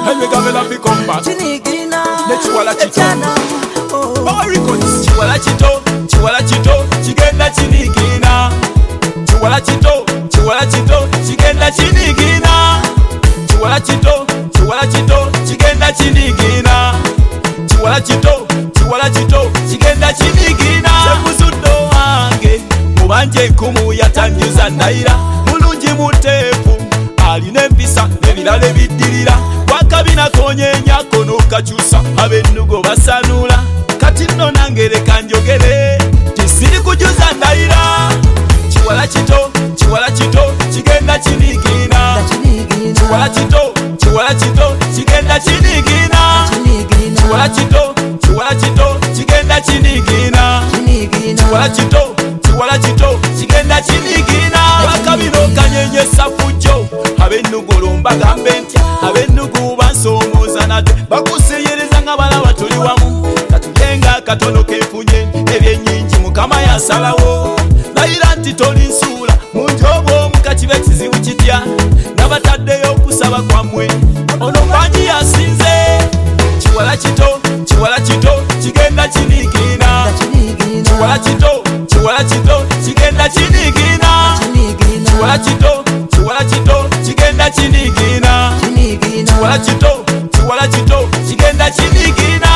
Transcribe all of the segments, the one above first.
and we gavela fi come back. Chinigina, Chiwala chito. Oh, records. Chiwala chito, chigenda chinigina. Chiwala chito, chigenda chinigina. Chiwala chito, chigenda chinigina. Chiwala chito, chigenda chinigina. Chekuzudo wange, mubanje kumu yatangiza naira. Mulungi mutefu, alina empisa nebirala ebiddirira. Wakabina konyenya kono kakyusa, abennugo basanula. Kati nno nange leka njogere, tisiri kujuza naira. Chiwala chito, chigenda chinigina. Chiwala chito, chigenda chinigina. Chiwala chito, chigenda chinigina. Chiwala chito, chigenda chinigina. Wakabino kanyenyesa fujo, abennugu olumba gambe ntya, abennugu bansomooza nate, bakuseyereza nga balaba tuli wamu. Katuyenga katono kefunye, ebyennyingi Mukama yasalawo. Layira nti toli nsuula, munjobo omukakiba ekizibu kitya, nabataddeyo okusaba kwammwe, ono bangi yasinze. Chiwala chito, chigenda chinigina. Chiwala chito, chigenda chinigina. Chiwala chito, chigenda chinigina. Chiwala chito, chigenda chinigina.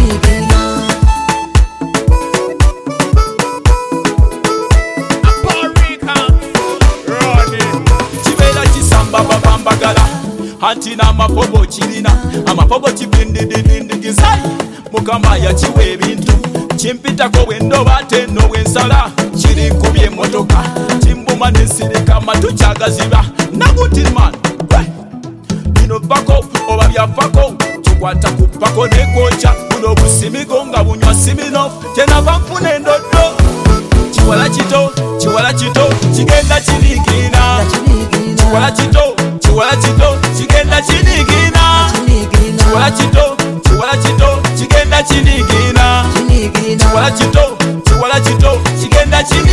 Chibera chisamba babambagala, anti n'amapogo kirina, amapogo kibindidindindigizai. Mukama yakiwa ebintu, kimpitako bwendoba ate nno bwensala. Kiri nkubye emmotoka, kimbuma nensirika matu kyagaziba. Nagutilman, bino vako oba byavako, kikwata ku pako nekwokya. Buno busimigo nga bunywa siminofu, kyenava nfuna endoddo. Chiwala chito, chigenda chinigina. Chiwala chito, chigenda chinigina. Chiwala chito, chigenda chinigina. Chiwala chito, chigenda chinigina.